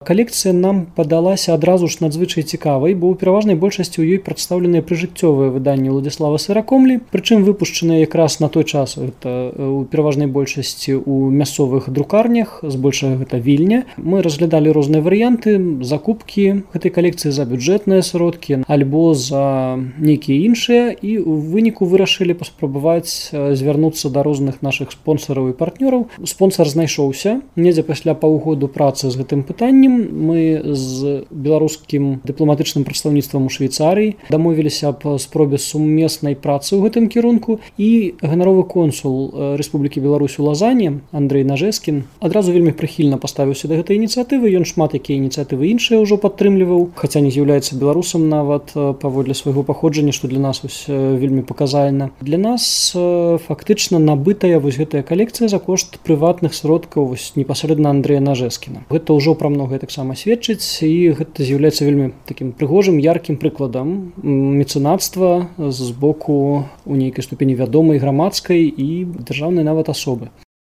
Калекцыя нам падалася адразу ж надзвычай цікавай, бо ў пераважнай большасці ў ёй прадстаўленыя прыжыццёвыя выданні Уладзіслава Сыракомлі, прычым выпушчаныя якраз на той час, гэта у пераважнай большасці ў мясцовых друкарнях, збольшага гэта Вільня. Мы разглядалі розныя варыянты закупкі гэтай калекцыі за бюджэтныя сродкі альбо за нейкія іншыя, і ў выніку вырашылі паспрабаваць звярнуцца да розных нашых спонсараў і партнёраў. Спонсар знайшоўся недзе пасля паўгоду працы з гэтым пытаннем. Мы з беларускім дыпламатычным прадстаўніцтвам у Швейцарыі дамовіліся аб спробе сумеснай працы ў гэтым кірунку, і ганаровы консул Рэспублікі Беларусь у Лазане Андрэй Нажэскін адразу вельмі прыхільна паставіўся да гэтай ініцыятывы. Ён шмат якія ініцыятывы іншыя ўжо падтрымліваў, хаця не з'яўляецца беларусам нават паводле свайго паходжання, што для нас вельмі паказальна. Для нас фактычна набытая гэтая калекцыя за кошт прыватных сродкаў непасрэдна Андрэя Нажэскіна. Гэта ўжо пра многае таксама сведчыць, і гэта з'яўляецца вельмі такім прыгожым, яркім прыкладам мецэнацтва з боку у нейкай ступені вядомай грамадскай і дзяржаўнай нават асобы.